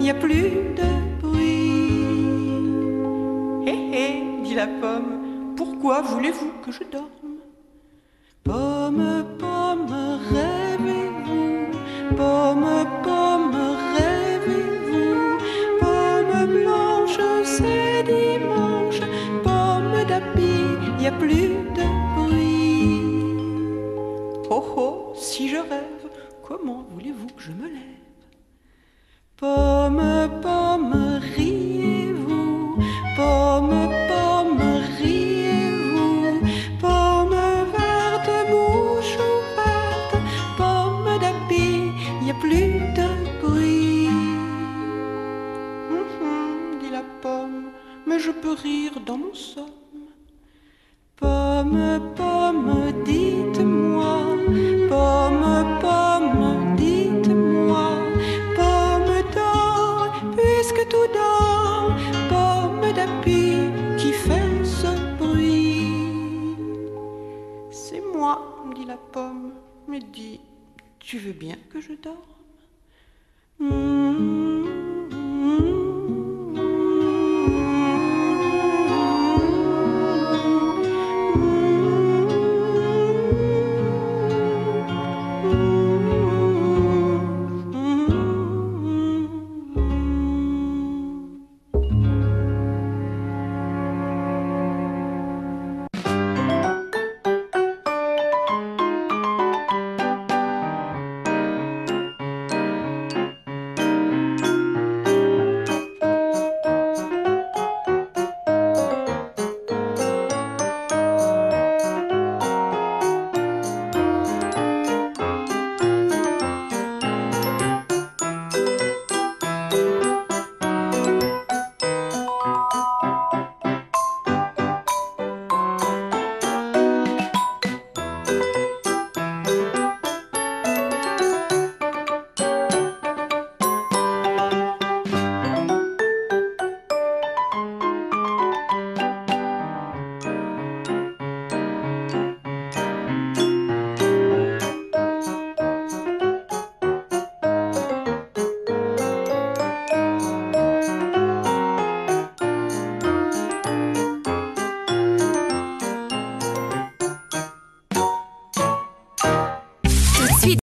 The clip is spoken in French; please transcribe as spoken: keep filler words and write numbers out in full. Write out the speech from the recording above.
n'y a plus de bruit. Hé hé, dit la pomme, pourquoi voulez-vous que je dorme? Pomme, pomme, rêvez-vous, pomme, pomme, rêvez-vous, pomme blanche, c'est dimanche, pomme d'api, il n'y a plus de bruit. Oh oh, si je rêve, comment voulez-vous que je me lève? Pomme, pomme, riez-vous, pomme, pomme, riez-vous, pomme verte, bouche ouverte, pomme d'api, il n'y a plus de bruit. Hum, hum, dit la pomme, mais je peux rire dans mon somme. Pomme, pomme, dites-moi, pomme, pomme, dites-moi, pomme d'or, puisque tout dort, pomme d'api qui fait ce bruit. C'est moi, dit la pomme, mais dis, tu veux bien que je dorme?